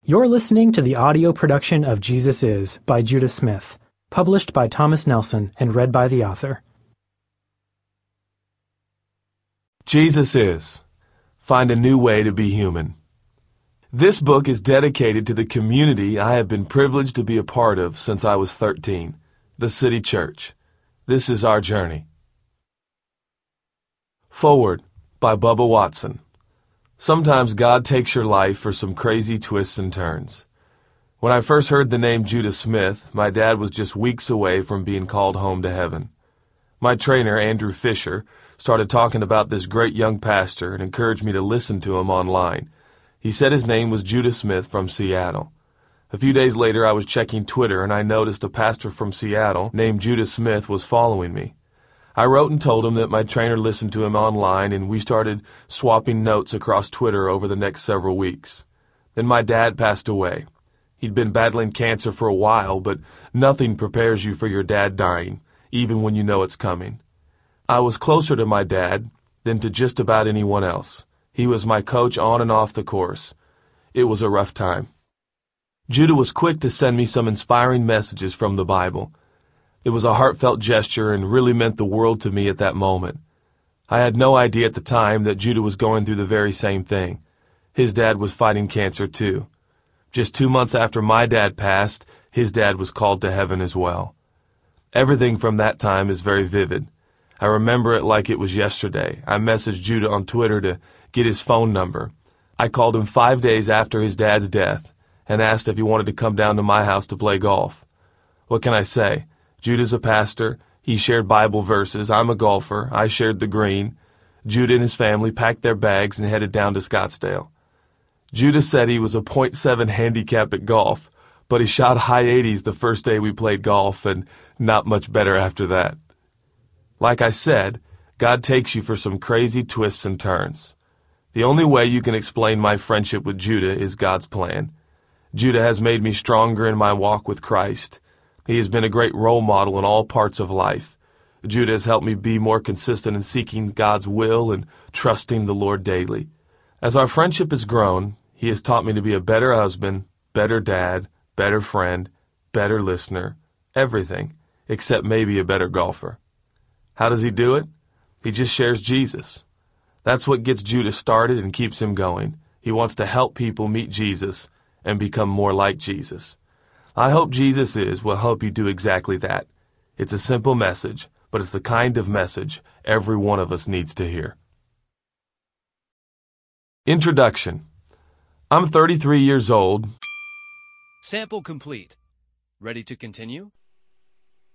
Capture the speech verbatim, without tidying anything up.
You're listening to the audio production of Jesus Is by Judah Smith, published by Thomas Nelson and read by the author. Jesus Is. Find a new way to be human. This book is dedicated to the community I have been privileged to be a part of since I was thirteen, the City Church. This is our journey. Forward by Bubba Watson. Sometimes God takes your life for some crazy twists and turns. When I first heard the name Judah Smith, my dad was just weeks away from being called home to heaven. My trainer, Andrew Fisher, started talking about this great young pastor and encouraged me to listen to him online. He said his name was Judah Smith from Seattle. A few days later, I was checking Twitter and I noticed a pastor from Seattle named Judah Smith was following me. I wrote and told him that my trainer listened to him online, and we started swapping notes across Twitter over the next several weeks. Then my dad passed away. He'd been battling cancer for a while, but nothing prepares you for your dad dying, even when you know it's coming. I was closer to my dad than to just about anyone else. He was my coach on and off the course. It was a rough time. Judah was quick to send me some inspiring messages from the Bible. It was a heartfelt gesture and really meant the world to me at that moment. I had no idea at the time that Judah was going through the very same thing. His dad was fighting cancer too. Just two months after my dad passed, his dad was called to heaven as well. Everything from that time is very vivid. I remember it like it was yesterday. I messaged Judah on Twitter to get his phone number. I called him five days after his dad's death and asked if he wanted to come down to my house to play golf. What can I say? Judah's a pastor. He shared Bible verses. I'm a golfer. I shared the green. Judah and his family packed their bags and headed down to Scottsdale. Judah said he was a point seven handicap at golf, but he shot high eighties the first day we played golf and not much better after that. Like I said, God takes you for some crazy twists and turns. The only way you can explain my friendship with Judah is God's plan. Judah has made me stronger in my walk with Christ. He has been a great role model in all parts of life. Judah has helped me be more consistent in seeking God's will and trusting the Lord daily. As our friendship has grown, he has taught me to be a better husband, better dad, better friend, better listener, everything, except maybe a better golfer. How does he do it? He just shares Jesus. That's what gets Judah started and keeps him going. He wants to help people meet Jesus and become more like Jesus. I hope Jesus Is will help you do exactly that. It's a simple message, but it's the kind of message every one of us needs to hear. Introduction. I'm thirty-three years old. Sample complete. Ready to continue?